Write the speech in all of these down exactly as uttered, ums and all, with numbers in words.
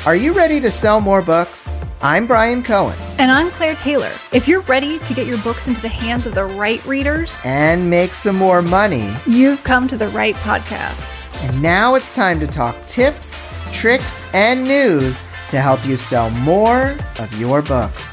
Are you ready to sell more books? I'm Brian Cohen. And I'm Claire Taylor. If you're ready to get your books into the hands of the right readers and make some more money, you've come to the right podcast. And now it's time to talk tips, tricks, and news to help you sell more of your books.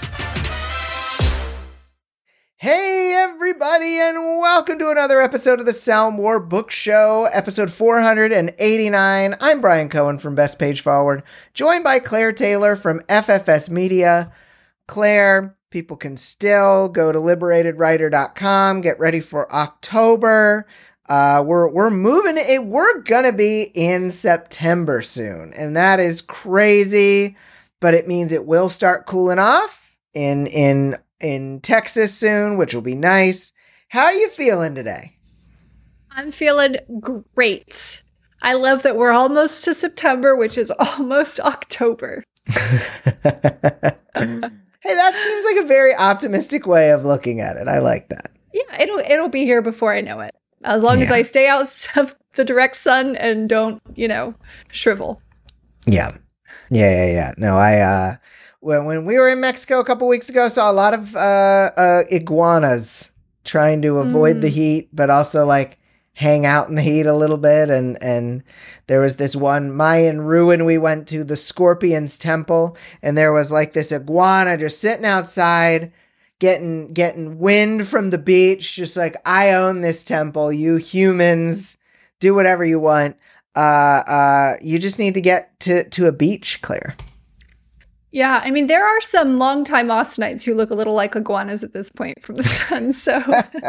Hey everybody, and welcome to another episode of the Sell More Book Show, episode four hundred eighty-nine. I'm Brian Cohen from Best Page Forward, joined by Claire Taylor from F F S Media. Claire, people can still go to liberated writer dot com, get ready for October. Uh, we're we're moving it. We're gonna be in September soon, and that is crazy. But it means it will start cooling off in in. in Texas soon, which will be nice. How are you feeling today? I'm feeling great. I love that we're almost to September, which is almost October. Hey, that seems like a very optimistic way of looking at it. I like that. Yeah, it'll it'll be here before I know it. As long yeah. as I stay out of the direct sun and don't, you know, shrivel. Yeah. Yeah, yeah, yeah. No, I uh When when we were in Mexico a couple weeks ago, saw a lot of uh, uh, iguanas trying to avoid mm. the heat, but also like hang out in the heat a little bit. And and there was this one Mayan ruin we went to, the Scorpions Temple, and there was like this iguana just sitting outside, getting getting wind from the beach, just like, I own this temple. You humans do whatever you want. Uh, uh, you just need to get to to a beach, Claire. Yeah, I mean, there are some longtime Austinites who look a little like iguanas at this point from the sun, so.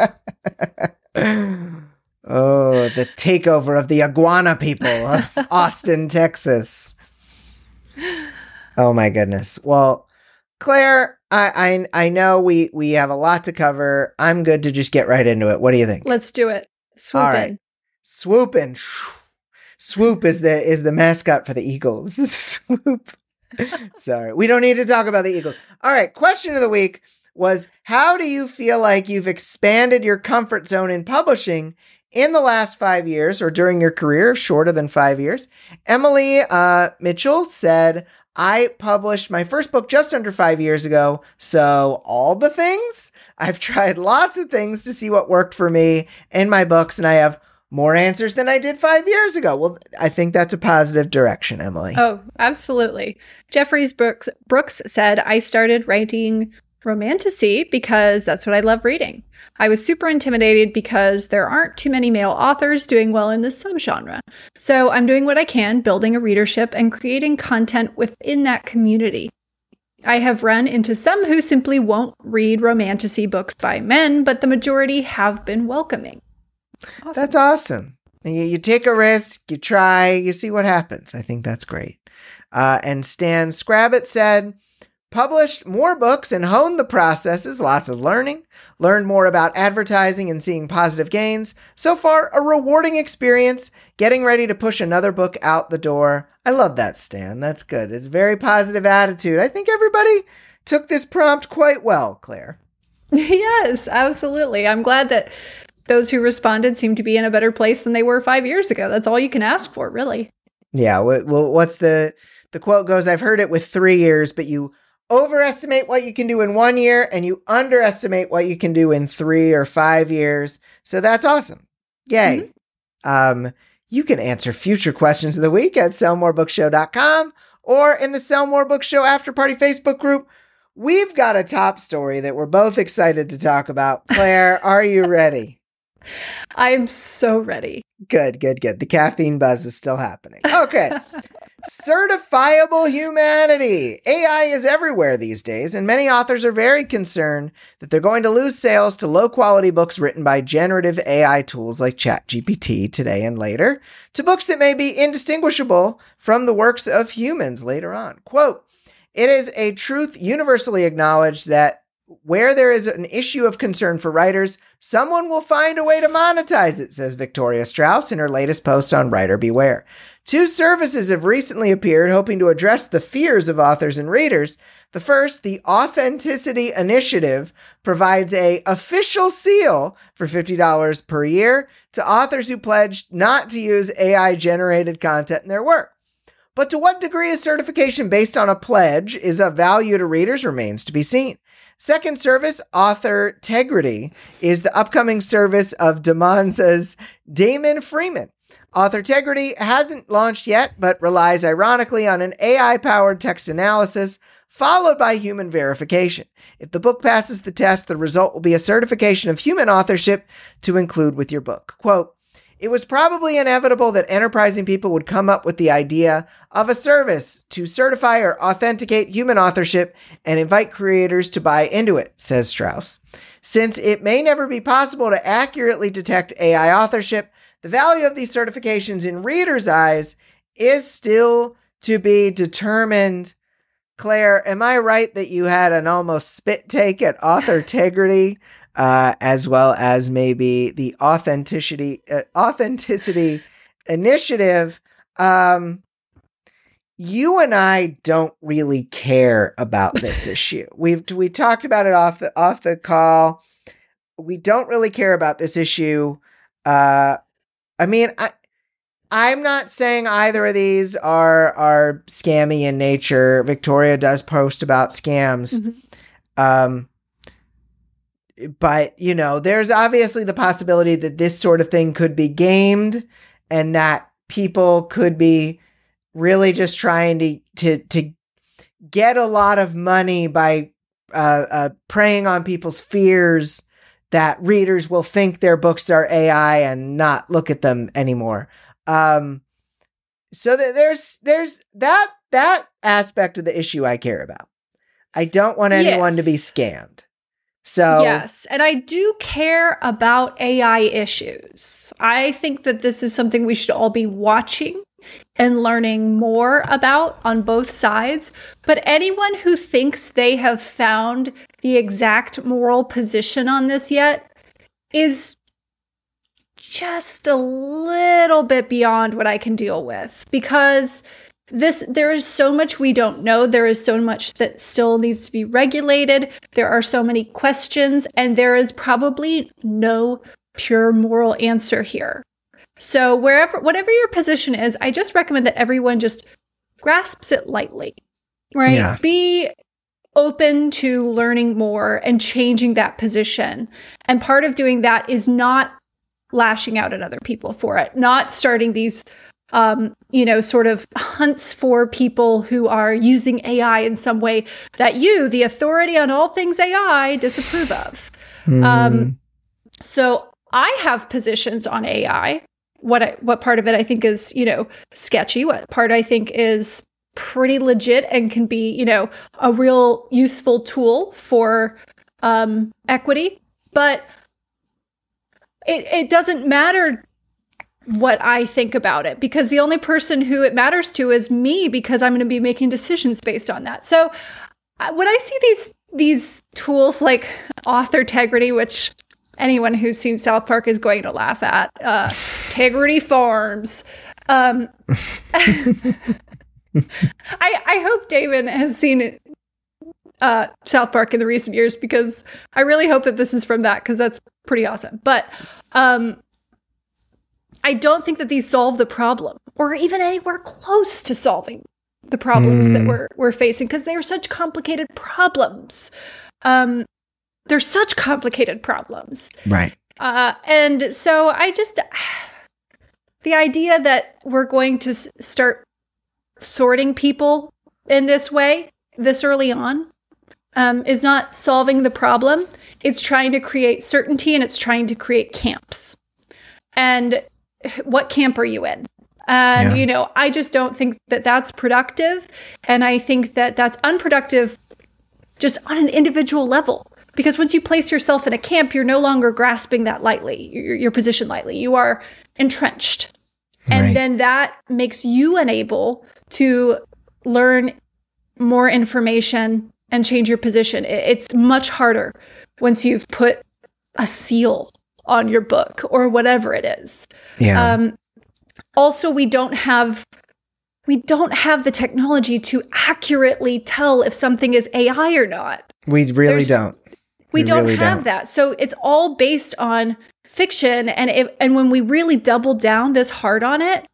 Oh, the takeover of the iguana people of Austin, Texas. Oh, my goodness. Well, Claire, I, I I know we, we have a lot to cover. I'm good to just get right into it. What do you think? Let's do it. Swoop All right. in. Swoop in. Swoop is the, is the mascot for the Eagles. Swoop. Sorry, we don't need to talk about the Eagles. All right, question of the week was, how do you feel like you've expanded your comfort zone in publishing in the last five years or during your career, shorter than five years? Emily uh, Mitchell said, I published my first book just under five years ago, so all the things. I've tried lots of things to see what worked for me in my books, and I have more answers than I did five years ago. Well, I think that's a positive direction, Emily. Oh, absolutely. Jeffries Brooks, Brooks said, I started writing romantasy because that's what I love reading. I was super intimidated because there aren't too many male authors doing well in this subgenre. So I'm doing what I can, building a readership and creating content within that community. I have run into some who simply won't read romantasy books by men, but the majority have been welcoming. Awesome. That's awesome. You, you take a risk, you try, you see what happens. I think that's great. Uh, and Stan Scrabbit said, published more books and honed the processes, lots of learning, learned more about advertising and seeing positive gains. So far, a rewarding experience, getting ready to push another book out the door. I love that, Stan. That's good. It's a very positive attitude. I think everybody took this prompt quite well, Claire. Yes, absolutely. I'm glad that those who responded seem to be in a better place than they were five years ago. That's all you can ask for, really. Yeah. Well, what's the, the quote goes, I've heard it with three years, but you overestimate what you can do in one year and you underestimate what you can do in three or five years. So that's awesome. Yay. Mm-hmm. Um, you can answer future questions of the week at sell more book show dot com or in the Sell More Book Show After Party Facebook group. We've got a top story that we're both excited to talk about. Claire, are you ready? I'm so ready. Good, good, good. The caffeine buzz is still happening. Okay. Certifiable humanity. A I is everywhere these days, and many authors are very concerned that they're going to lose sales to low-quality books written by generative A I tools like ChatGPT today and later, to books that may be indistinguishable from the works of humans later on. Quote, it is a truth universally acknowledged that where there is an issue of concern for writers, someone will find a way to monetize it, says Victoria Strauss in her latest post on Writer Beware. Two services have recently appeared hoping to address the fears of authors and readers. The first, the Authenticity Initiative, provides a official seal for fifty dollars per year to authors who pledged not to use A I-generated content in their work. But to what degree a certification based on a pledge is of value to readers remains to be seen. Second service, Authortegrity, is the upcoming service of Demanza's Damon Freeman. Authortegrity hasn't launched yet, but relies ironically on an A I-powered text analysis followed by human verification. If the book passes the test, the result will be a certification of human authorship to include with your book. Quote, "It was probably inevitable that enterprising people would come up with the idea of a service to certify or authenticate human authorship and invite creators to buy into it," says Strauss. "Since it may never be possible to accurately detect A I authorship, the value of these certifications in readers' eyes is still to be determined." Claire, am I right that you had an almost spit take at Authortegrity? Uh, as well as maybe the authenticity uh, authenticity initiative. Um, you and I don't really care about this issue. We've we talked about it off the off the call. We don't really care about this issue. Uh, I mean, I I'm not saying either of these are are scammy in nature. Victoria does post about scams. Mm-hmm. Um. But, you know, there's obviously the possibility that this sort of thing could be gamed and that people could be really just trying to to, to get a lot of money by uh, uh, preying on people's fears that readers will think their books are A I and not look at them anymore. Um, so th- there's there's that that aspect of the issue I care about. I don't want anyone yes. to be scammed. So yes, and I do care about A I issues. I think that this is something we should all be watching and learning more about on both sides. But anyone who thinks they have found the exact moral position on this yet is just a little bit beyond what I can deal with, because This, there is so much we don't know. There is so much that still needs to be regulated. There are so many questions, and there is probably no pure moral answer here. So wherever, whatever your position is, I just recommend that everyone just grasps it lightly, right? Yeah. Be open to learning more and changing that position. And part of doing that is not lashing out at other people for it, not starting these Um, you know, sort of hunts for people who are using A I in some way that you, the authority on all things A I, disapprove of. Mm. Um, so I have positions on A I. What I, what part of it I think is, you know, sketchy. What part I think is pretty legit and can be, you know, a real useful tool for um, equity. But it, it doesn't matter what I think about it, because the only person who it matters to is me, because I'm going to be making decisions based on that. So uh, when I see these these tools like Authortegrity, which anyone who's seen South Park is going to laugh at, uh, Tegrity Farms. Um, I I hope Damon has seen uh, South Park in the recent years, because I really hope that this is from that, because that's pretty awesome. But um, I don't think that these solve the problem, or even anywhere close to solving the problems mm. that we're we're facing, because they are such complicated problems. Um, they're such complicated problems, right? Uh, and so I just the idea that we're going to s- start sorting people in this way this early on um, is not solving the problem. It's trying to create certainty, and it's trying to create camps. And what camp are you in? And, yeah. you know, I just don't think that that's productive. And I think that that's unproductive just on an individual level. Because once you place yourself in a camp, you're no longer grasping that lightly, your, your position lightly. You are entrenched. And right. then that makes you unable to learn more information and change your position. It's much harder once you've put a seal on your book or whatever it is. Yeah. Um, also, we don't have we don't have the technology to accurately tell if something is A I or not. We really There's, don't. We, we don't really have don't. that. So it's all based on fiction. And if, and when we really double down this hard on it,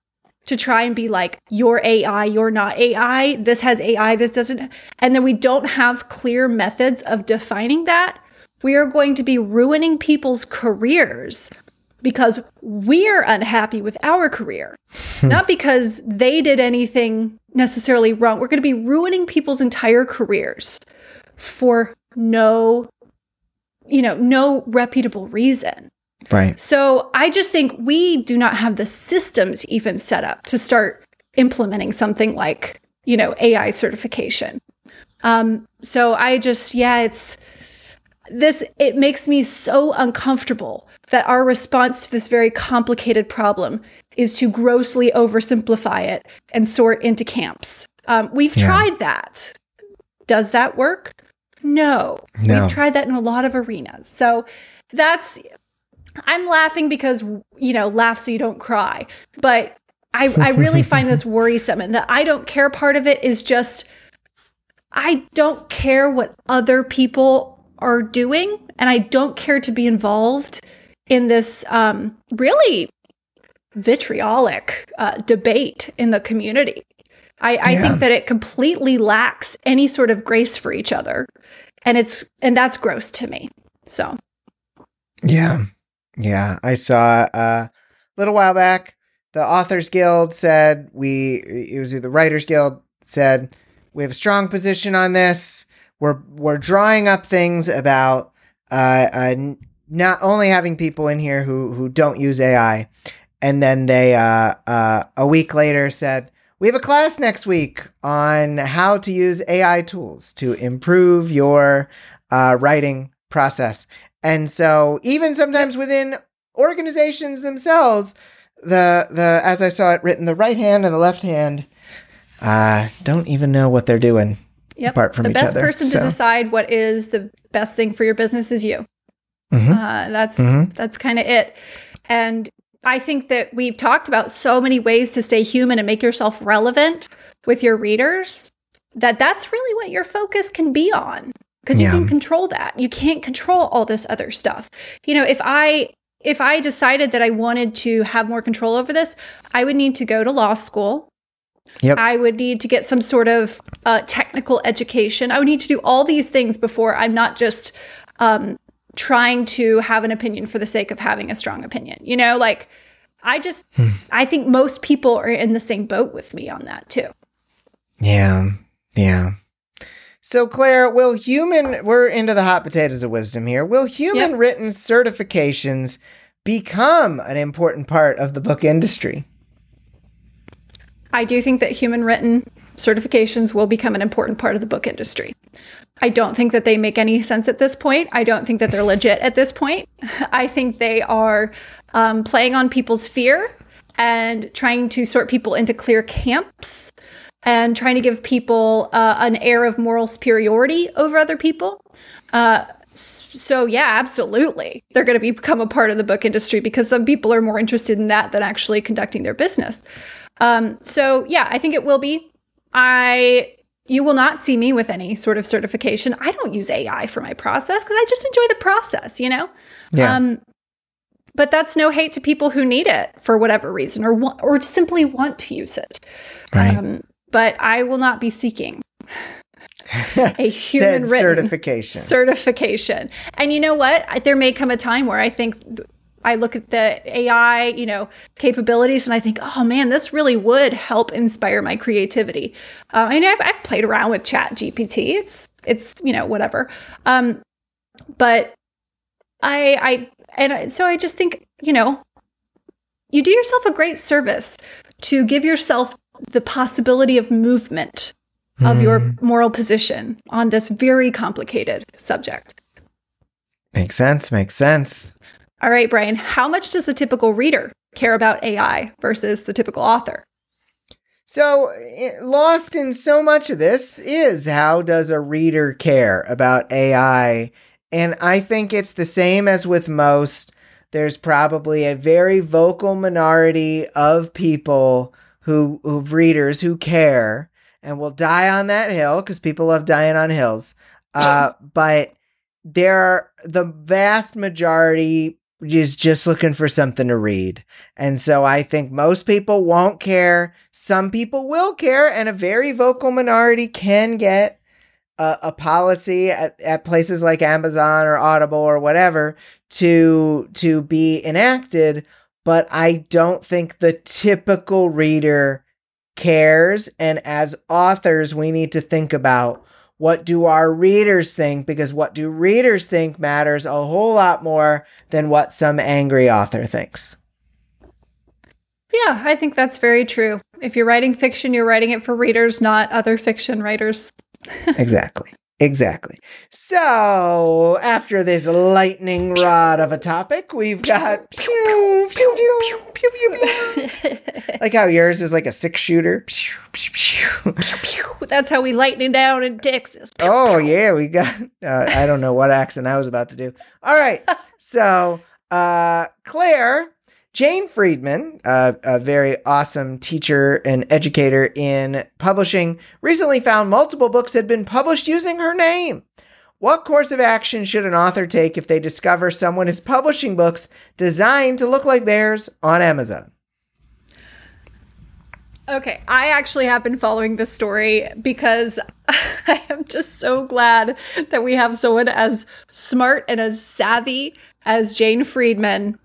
to try and be like, you're A I, you're not A I, this has A I, this doesn't, and then we don't have clear methods of defining that, we are going to be ruining people's careers because we're unhappy with our career, not because they did anything necessarily wrong. We're going to be ruining people's entire careers for no, you know, no reputable reason. Right. So I just think we do not have the systems even set up to start implementing something like, you know, A I certification. Um, so I just, yeah, it's this, it makes me so uncomfortable that our response to this very complicated problem is to grossly oversimplify it and sort into camps. Um, we've Yeah. tried that. Does that work? No. No. We've tried that in a lot of arenas. So that's, I'm laughing because, you know, laugh so you don't cry. But I, I really find this worrisome. And the I don't care part of it is just, I don't care what other people are doing. And I don't care to be involved in this um, really vitriolic uh, debate in the community. I, I Yeah. think that it completely lacks any sort of grace for each other. And it's, and that's gross to me. So. Yeah. Yeah. I saw uh, a little while back, the Authors Guild said we, it was the Writers Guild said, we have a strong position on this. We're, we're drawing up things about uh, uh, n- not only having people in here who, who don't use A I. And then they, uh, uh, a week later said, we have a class next week on how to use A I tools to improve your uh, writing process. And so even sometimes within organizations themselves, the, the as I saw it written, the right hand and the left hand uh, don't even know what they're doing Yep. apart from the each best other. person So- to decide what is the best thing for your business is you. Mhm. Uh, that's Mhm. that's kind of it. And I think that we've talked about so many ways to stay human and make yourself relevant with your readers, that that's really what your focus can be on, because you Yeah. can control that. You can't control all this other stuff. You know, if I if I decided that I wanted to have more control over this, I would need to go to law school. Yep. I would need to get some sort of uh, technical education. I would need to do all these things before I'm not just um, trying to have an opinion for the sake of having a strong opinion. You know, like I just, I think most people are in the same boat with me on that too. Yeah. Yeah. So, Claire, will human, we're into the hot potatoes of wisdom here. Will human Yep. written certifications become an important part of the book industry? I do think that human written certifications will become an important part of the book industry. I don't think that they make any sense at this point. I don't think that they're legit at this point. I think they are um, playing on people's fear and trying to sort people into clear camps and trying to give people uh, an air of moral superiority over other people. Uh, so yeah, absolutely. They're going to become a part of the book industry because some people are more interested in that than actually conducting their business. Um, so yeah, I think it will be. I, you will not see me with any sort of certification. I don't use A I for my process because I just enjoy the process, you know? Yeah. Um, but that's no hate to people who need it for whatever reason or want, or simply want to use it. Right. Um, but I will not be seeking a human Said written certification. certification. And you know what? I- There may come a time where I think th- I look at the A I, you know, capabilities, and I think, oh man, this really would help inspire my creativity. Uh, I mean, I've, I've played around with Chat G P T. It's, it's you know, whatever. Um, but I, I, and I, so I just think, you know, you do yourself a great service to give yourself the possibility of movement of your moral position on this very complicated subject. Makes sense. Makes sense. All right, Brian, how much does the typical reader care about A I versus the typical author? So, i- lost in so much of this is how does a reader care about A I? And I think it's the same as with most. There's probably a very vocal minority of people who, who readers who care and will die on that hill because people love dying on hills. Uh, but there are the vast majority is just looking for something to read. And so I think most people won't care. Some people will care, and a very vocal minority can get a, a policy at, at places like Amazon or Audible or whatever to, to be enacted. But I don't think the typical reader cares. And as authors, we need to think about, what do our readers think? Because what do readers think matters a whole lot more than what some angry author thinks. Yeah, I think that's very true. If you're writing fiction, you're writing it for readers, not other fiction writers. Exactly. Exactly. So after this lightning rod of a topic, we've got pew, pew, pew, pew, pew, pew. Like how yours is like a six shooter. Pew, pew, pew. Pew, pew. That's how we lightning down in Texas. Pew, oh pew. yeah, we got. Uh, I don't know what accent I was about to do. All right, so uh, Claire. Jane Friedman, uh, a very awesome teacher and educator in publishing, recently found multiple books had been published using her name. What course of action should an author take if they discover someone is publishing books designed to look like theirs on Amazon? Okay, I actually have been following this story because I am just so glad that we have someone as smart and as savvy as Jane Friedman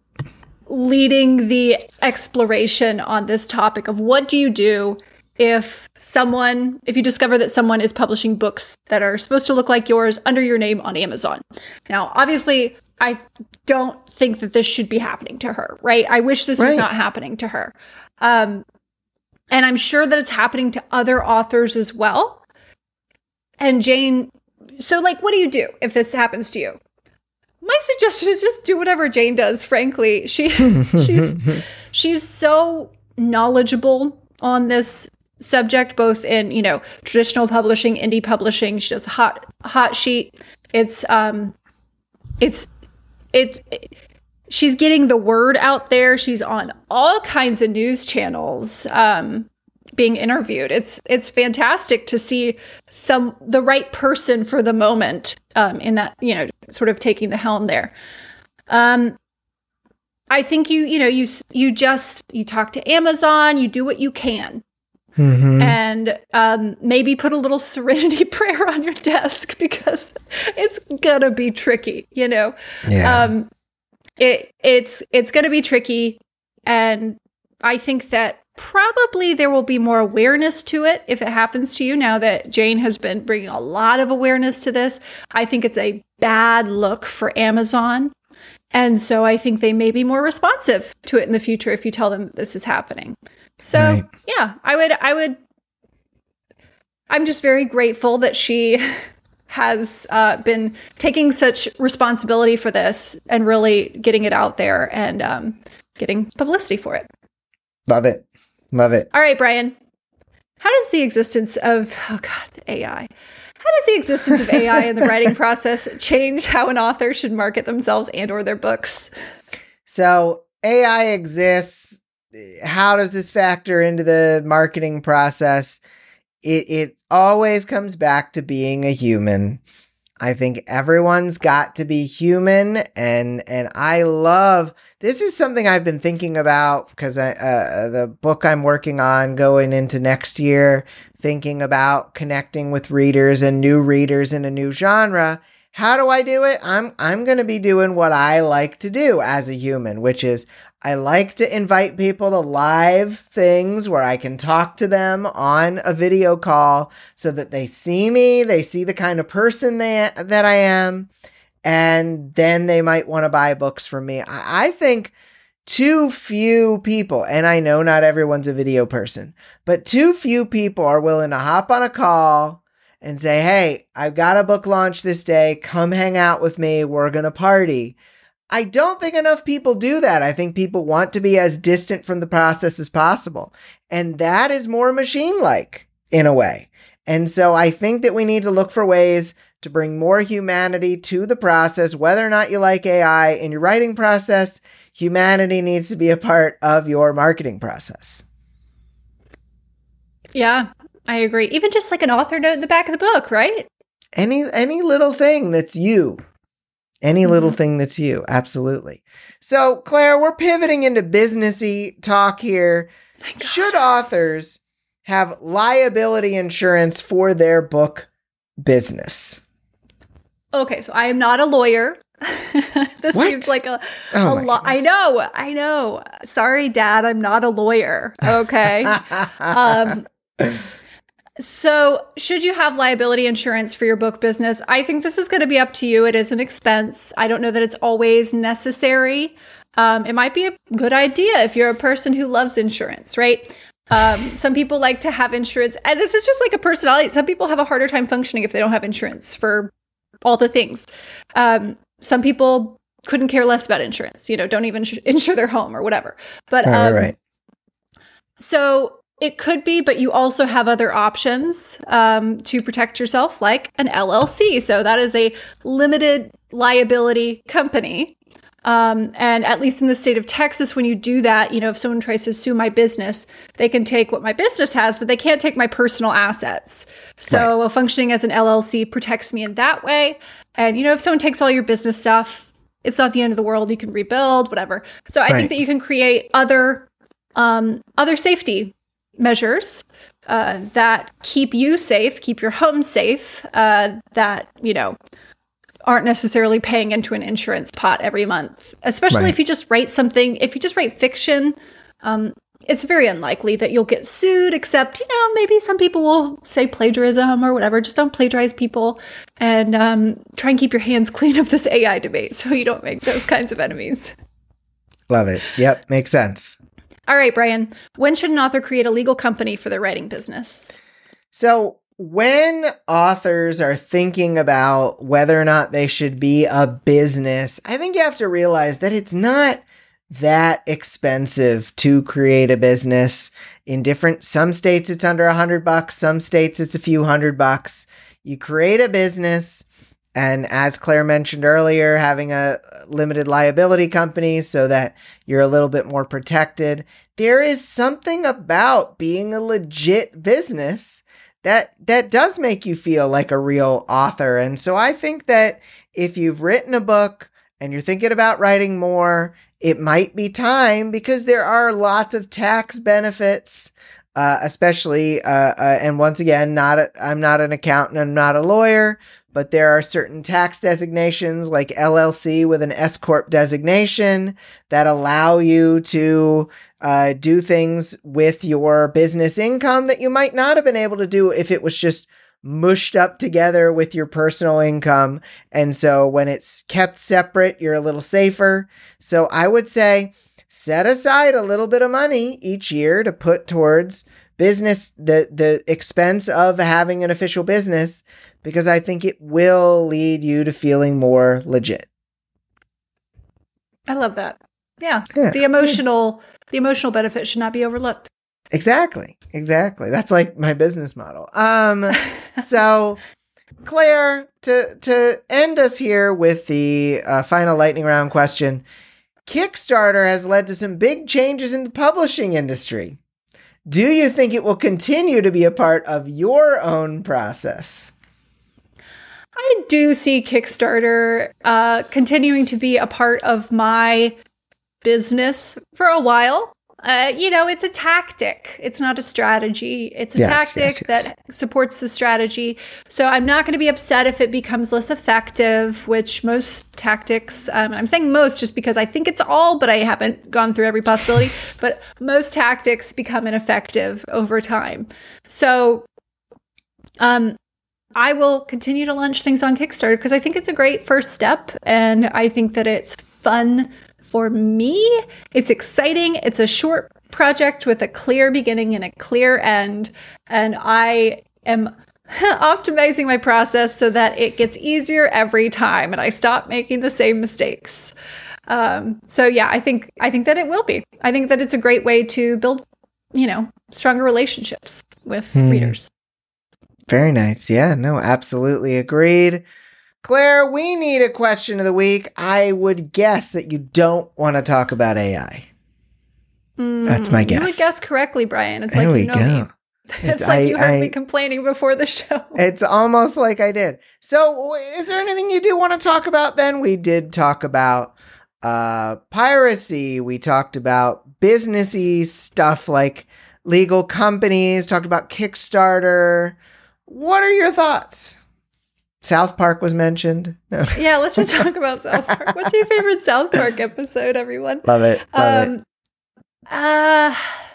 leading the exploration on this topic of what do you do if someone, if you discover that someone is publishing books that are supposed to look like yours under your name on Amazon. Now, obviously, I don't think that this should be happening to her, right? I wish this right. was not happening to her. Um, and I'm sure that it's happening to other authors as well. And Jane, so like, what do you do if this happens to you? My suggestion is just do whatever Jane does, frankly. She she's she's so knowledgeable on this subject, both in, you know, traditional publishing, indie publishing. She does hot hot sheet. It's um it's it's it, she's getting the word out there. She's on all kinds of news channels. Um being interviewed. It's it's fantastic to see some the right person for the moment um, in that, you know, sort of taking the helm there. Um, I think you you know you you just you talk to Amazon, you do what you can, mm-hmm. and um, maybe put a little serenity prayer on your desk because it's gonna be tricky. You know, yeah. um, it it's it's gonna be tricky, and I think that probably there will be more awareness to it if it happens to you now that Jane has been bringing a lot of awareness to this. I think it's a bad look for Amazon. And so I think they may be more responsive to it in the future if you tell them this is happening. So right. yeah, I would, I would, I'm just very grateful that she has uh, been taking such responsibility for this and really getting it out there and um, getting publicity for it. Love it. Love it. All right, Brian. How does the existence of, oh God, the A I. How does the existence of A I in the writing process change how an author should market themselves and or their books? So A I exists. How does this factor into the marketing process? It it always comes back to being a human. I think everyone's got to be human, and and I love, this is something I've been thinking about because I, uh, the book I'm working on going into next year, thinking about connecting with readers and new readers in a new genre. How do I do it? I'm I'm going to be doing what I like to do as a human, which is I like to invite people to live things where I can talk to them on a video call so that they see me, they see the kind of person they, that I am, and then they might want to buy books from me. I, I think too few people, and I know not everyone's a video person, but too few people are willing to hop on a call and say, hey, I've got a book launch this day. Come hang out with me. We're going to party. I don't think enough people do that. I think people want to be as distant from the process as possible. And that is more machine-like in a way. And so I think that we need to look for ways to bring more humanity to the process. Whether or not you like A I in your writing process, humanity needs to be a part of your marketing process. Yeah, I agree. Even just like an author note in the back of the book, right? Any any little thing that's you. Any Mm-hmm. little thing that's you. Absolutely. So, Claire, we're pivoting into businessy talk here. Should authors have liability insurance for their book business? Okay, so I am not a lawyer. This What? seems like a, Oh a my lot. I goodness. know, I know. Sorry, Dad, I'm not a lawyer. Okay. um, so, should you have liability insurance for your book business? I think this is going to be up to you. It is an expense. I don't know that it's always necessary. Um, it might be a good idea if you're a person who loves insurance, right? Um, some people like to have insurance, and this is just like a personality. Some people have a harder time functioning if they don't have insurance for all the things. Um, some people couldn't care less about insurance, you know, don't even sh- insure their home or whatever. But Right, um, right, right. so it could be, but you also have other options um, to protect yourself, like an L L C. So that is a limited liability company. Um, and at least in the state of Texas, when you do that, you know, if someone tries to sue my business, they can take what my business has, but they can't take my personal assets. So Right. functioning as an L L C protects me in that way. And, you know, if someone takes all your business stuff, it's not the end of the world. You can rebuild, whatever. So I Right. think that you can create other, um, other safety measures uh, that keep you safe, keep your home safe, uh, that, you know, aren't necessarily paying into an insurance pot every month, especially Right. if you just write something, if you just write fiction, um, it's very unlikely that you'll get sued, except, you know, maybe some people will say plagiarism or whatever. Just don't plagiarize people, and um, try and keep your hands clean of this A I debate so you don't make those kinds of enemies. Love it. Yep. Makes sense. All right, Brian, when should an author create a legal company for their writing business? So, when authors are thinking about whether or not they should be a business, I think you have to realize that it's not that expensive to create a business. In different, some states it's under a hundred bucks, some states it's a few hundred bucks. You create a business, and as Claire mentioned earlier, having a limited liability company so that you're a little bit more protected. There is something about being a legit business that that does make you feel like a real author. And so I think that if you've written a book and you're thinking about writing more, it might be time, because there are lots of tax benefits, uh, especially, uh, uh, and once again, not a, I'm not an accountant, I'm not a lawyer, but there are certain tax designations like L L C with an S corp designation that allow you to uh, do things with your business income that you might not have been able to do if it was just mushed up together with your personal income. And so when it's kept separate, you're a little safer. So I would say set aside a little bit of money each year to put towards business, the, the expense of having an official business, because I think it will lead you to feeling more legit. I love that. Yeah. Yeah. The emotional, the emotional benefit should not be overlooked. Exactly. Exactly. That's like my business model. Um, so Claire, to, to end us here with the uh, final lightning round question, Kickstarter has led to some big changes in the publishing industry. Do you think it will continue to be a part of your own process? I do see Kickstarter uh, continuing to be a part of my business for a while. Uh, you know, it's a tactic. It's not a strategy. It's a Yes, tactic yes, yes. that supports the strategy. So I'm not going to be upset if it becomes less effective, which most tactics, um, I'm saying most just because I think it's all, but I haven't gone through every possibility, but most tactics become ineffective over time. So um, I will continue to launch things on Kickstarter because I think it's a great first step, and I think that it's fun for me. It's exciting. It's a short project with a clear beginning and a clear end, and I am optimizing my process so that it gets easier every time and I stop making the same mistakes. Um, so yeah, I think I think that it will be. I think that it's a great way to build, you know, stronger relationships with Hmm. readers. Very nice. Yeah, no, absolutely agreed. Claire, we need a question of the week. I would guess that you don't want to talk about A I. That's my Mm, guess. You would guess correctly, Brian. It's There like we you know go. me. It's, it's like I, you heard I, me complaining before the show. It's almost like I did. So is there anything you do want to talk about then? We did talk about uh, piracy. We talked about businessy stuff like legal companies, talked about Kickstarter. What are your thoughts? South Park was mentioned. No. Yeah, let's just talk about South Park. What's your favorite South Park episode, everyone? Love it. Love um, it. Uh,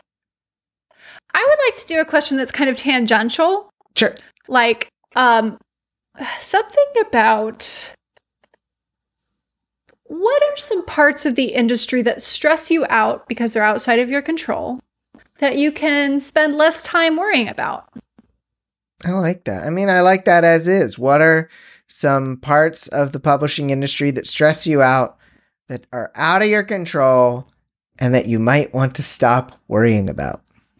I would like to do a question that's kind of tangential. Sure. Like, um, something about what are some parts of the industry that stress you out because they're outside of your control that you can spend less time worrying about? I like that. I mean, I like that as is. What are some parts of the publishing industry that stress you out, that are out of your control, and that you might want to stop worrying about?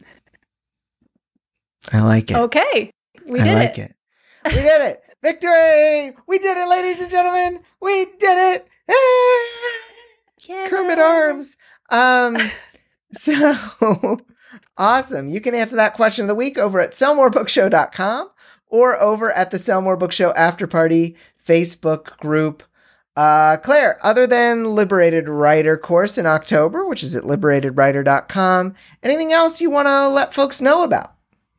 I like it. Okay. We did I like it. it. We did it. Victory! We did it, ladies and gentlemen. We did it. Yeah. Kermit arms. Um, so awesome. You can answer that question of the week over at sell more book show dot com or over at the Sell More Book Show After Party Facebook group. Uh, Claire, other than Liberated Writer course in October, which is at liberated writer dot com, anything else you want to let folks know about?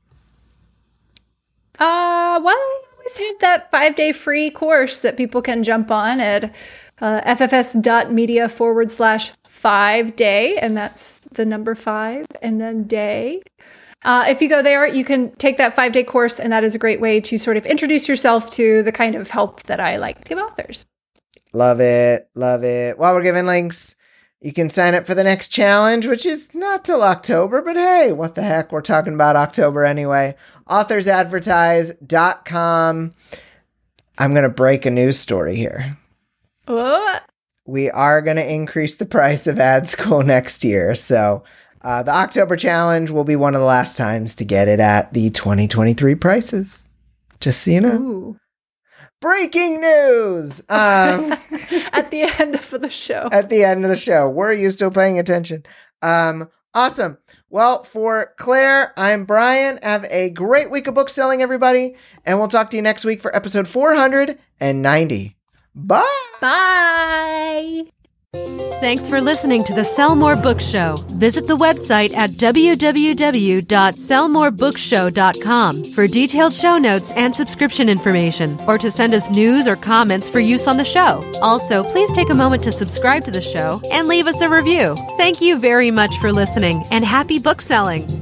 Uh, well, I always have that five-day free course that people can jump on at uh, ffs.media forward slash five day, and that's the number five and then day. Uh, if you go there, you can take that five-day course, and that is a great way to sort of introduce yourself to the kind of help that I like to give authors. Love it. Love it. While we're giving links, you can sign up for the next challenge, which is not till October, but hey, what the heck? We're talking about October anyway. authors advertise dot com. I'm going to break a news story here. What? We are going to increase the price of Ad School next year. So uh, the October challenge will be one of the last times to get it at the twenty twenty-three prices. Just so you know. Ooh. Breaking news! Um, at the end of the show. At the end of the show. Were you still paying attention? Um, awesome. Well, for Claire, I'm Brian. Have a great week of book selling, everybody. And we'll talk to you next week for episode four hundred ninety. Bye! Bye! Thanks for listening to the Sell More Book Show. Visit the website at w w w dot sell more book show dot com for detailed show notes and subscription information, or to send us news or comments for use on the show. Also, please take a moment to subscribe to the show and leave us a review. Thank you very much for listening, and happy book selling!